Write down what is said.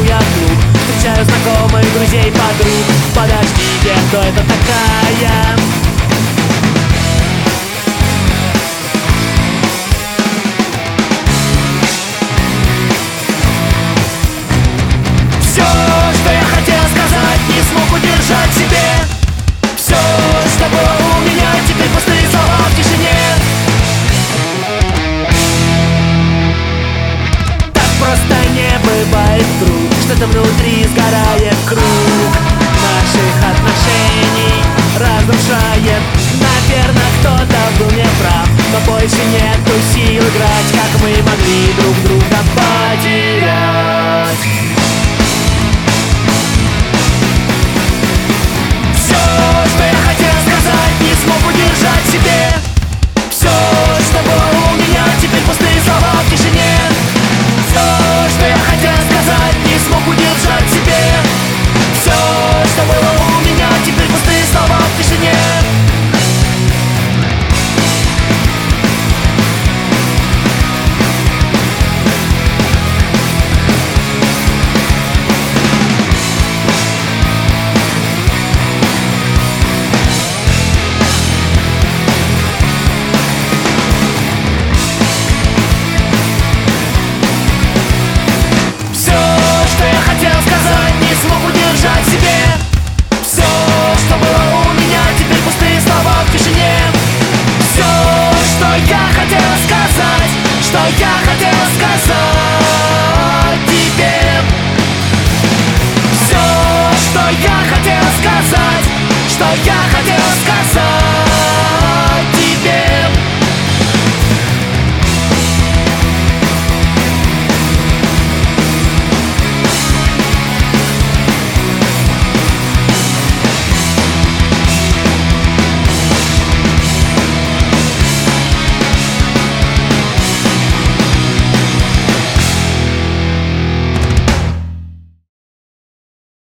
я в клуб, встречаю знакомых, друзей, подруг. Подождите, кто это такая? Все, что я хотел сказать, не смог удержать в себе. Все, что было у меня, теперь пустые слова в тишине. Так просто не бывает вдруг, что-то внутри сгорает круг наших отношений, разрушает. Наверное, кто-то был неправ, но больше нету сил играть, как мы могли друг друга потерять. Все, что я хотел сказать, не смог удержать в себе. Все, что было у меня, теперь пустые слова в тишине. Все, что я хотел сказать, не смог удержать в себе. Все, что было у меня, теперь пустые слова в тишине. Что я хотел сказать тебе. Все, что я хотел сказать, что я хотел сказать.